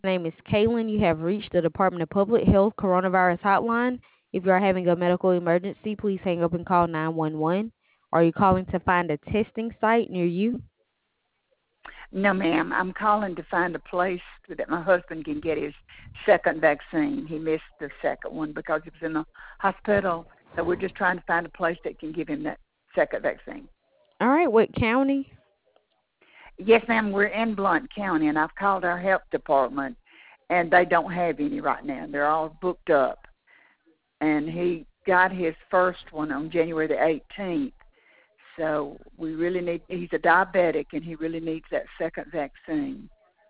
My name is Kaylin. You have reached the Department of Public Health Coronavirus Hotline. If you are having a medical emergency, please hang up and call 911. Are you calling to find a testing site near you? No, ma'am. I'm calling to find a place that my husband can get his second vaccine. He missed the second one because he was in the hospital. So we're just trying to find a place that can give him that second vaccine. All right, what county? Yes, ma'am. We're in Blount County, and I've called our health department, and they don't have any right now. They're all booked up. And he got his first one on January the 18th. So we really need, he's a diabetic, and he really needs that second vaccine.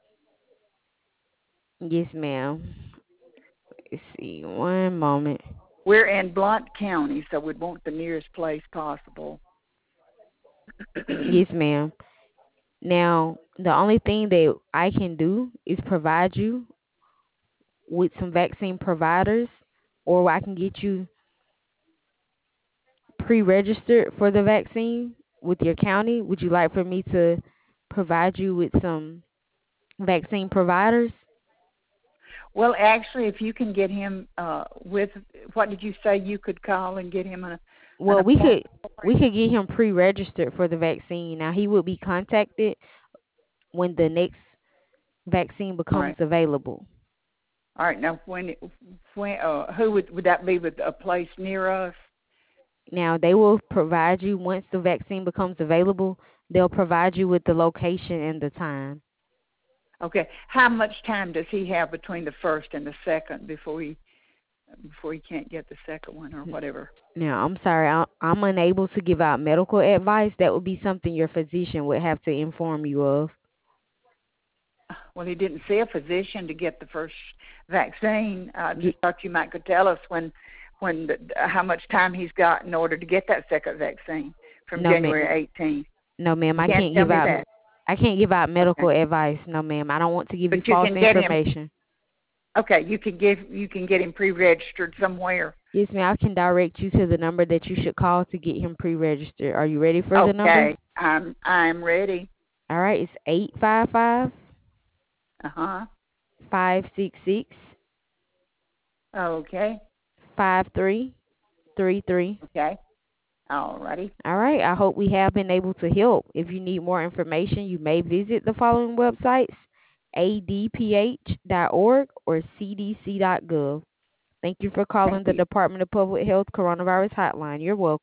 Yes, ma'am. Let's see, one moment. We're in Blount County, so we'd want the nearest place possible. Yes, ma'am. Now, the only thing that I can do is provide you with some vaccine providers, or I can get you pre-registered for the vaccine with your county. Would you like for me to provide you with some vaccine providers? Well, actually, if you can get him with, what did you say you could call and get him an Well, we appointment? could we could get him pre-registered for the vaccine. Now he will be contacted when the next vaccine All becomes right. available. All right. Now, when who would that be with a place near us? Now they will provide you once the vaccine becomes available. They'll provide you with the location and the time. Okay. How much time does he have between the first and the second before he can't get the second one or whatever? Now, I'm sorry, I'm unable to give out medical advice. That would be something your physician would have to inform you of. Well, he didn't see a physician to get the first vaccine. I Y- just thought you might could tell us how much time he's got in order to get that second vaccine from No, ma'am. January 18th. No, ma'am. You can't tell me that. I can't give out Okay. medical advice. No, ma'am. I don't want to give you But you false can get him. information. Okay, you can get him pre-registered somewhere. Yes, ma'am. I can direct you to the number that you should call to get him pre-registered. Are you ready for the number? Okay, I'm ready. All right. It's 855 Uh-huh. 566 Okay. 5333. Okay. All righty. All right. I hope we have been able to help. If you need more information, you may visit the following websites: adph.org or cdc.gov. Thank you for calling Thank the you. Department of Public Health Coronavirus Hotline. You're welcome.